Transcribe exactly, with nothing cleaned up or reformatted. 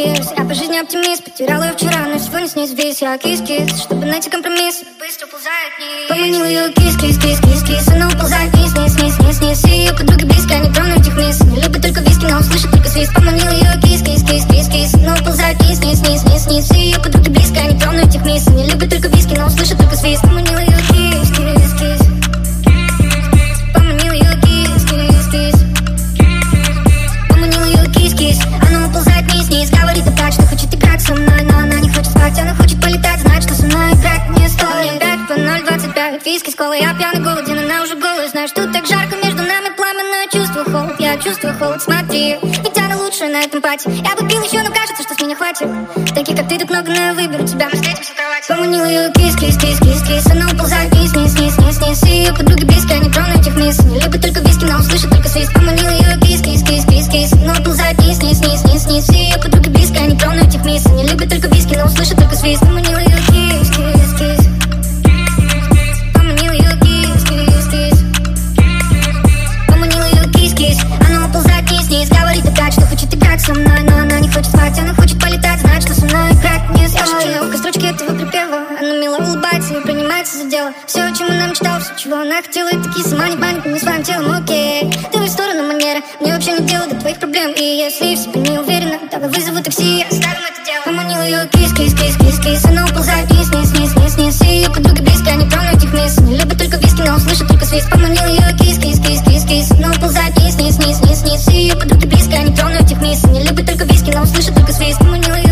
кис-кис. Я по жизни оптимист, потеряла ее вчера, но сегодня с ней связь. Я кис-кис, чтобы найти компромисс, быстро уползает вниз. Поманил ее кис-кис-кис-кис-кис. Она уползает вниз, вниз, вниз, вниз, вниз. И ее подруги близко, они трону этих мисс. Не любит только виски, но услышит только свист. Поманил ее кис-кис-кис-кис-кис. Она уползает вниз, вниз, вниз, вниз, вниз. И ее подруги близко, они трону этих мисс. Не любит только виски, но услышит только свист. Поманил ее кис-кис-кис. Поманил ее кис-кис-кис. Поманил ее кис-кис. Она уползает вниз-вниз, говорит опять, что хочет играть со мной, но она не хочет спать, она хочет полетать, знает, что со мной играть не стоит. Пять по ноль двадцать пять, виски с колой, я пьяный, голоден, она уже голая. Знаешь, что так жарко, между нами пламя, но я чувствую холод, я чувствую холод, смотри, ведь она лучшая на этом пати. Я бы пил еще, но кажется, что с меня хватит. Таких, как ты, так много, но я выберу тебя, мы встретимся в кровати. Поманил ее кис-кис-кис-кис-кис. Она уползает вниз, вниз, вниз, вниз, вниз. И ее подруги близко, они трону этих мисс. Не любит только виски, но услышит только свист. Поманил ее кис-кис-кис-кис-кис. Она уползает вниз, вниз, вниз, вниз, вниз. И ее подруги близко, они трону этих мисс. Не любит только виски, но услышит только свист. Поманил ее кис-кис-кис. Поманил ее кис-кис-кис. Поманил ее кис-кис. Она уползает вниз-вниз, говорит опять, что хочет играть со мной, но она не хочет спать, она хочет полетать, знает, что со мной играть не стоит. Я шепчу на ухо строчки этого припева. Она мило улыбается и принимается за дело. Все, о чем она мечтала, все, чего она хотела, и такие сама не память, не своим телом, окей. Ты в сторону манеры, мне вообще не дело до твоих проблем. И если в себе не уверена, давай вызову такси и оставим это дело. Поманил ее кис-кис-кис-кис-кис. Она уползает вниз, вниз, вниз, вниз, вниз. И ее подруги близко, они трону этих мисс. Не любит только виски, но услышит только свист. Поманил ее кис-кис-кис-кис-кис. Она уползает вниз, вниз, вниз, вниз, вниз. И ее подруги близко, они трону этих мисс. Не любит только виски, но услышит только свист. Поманил ее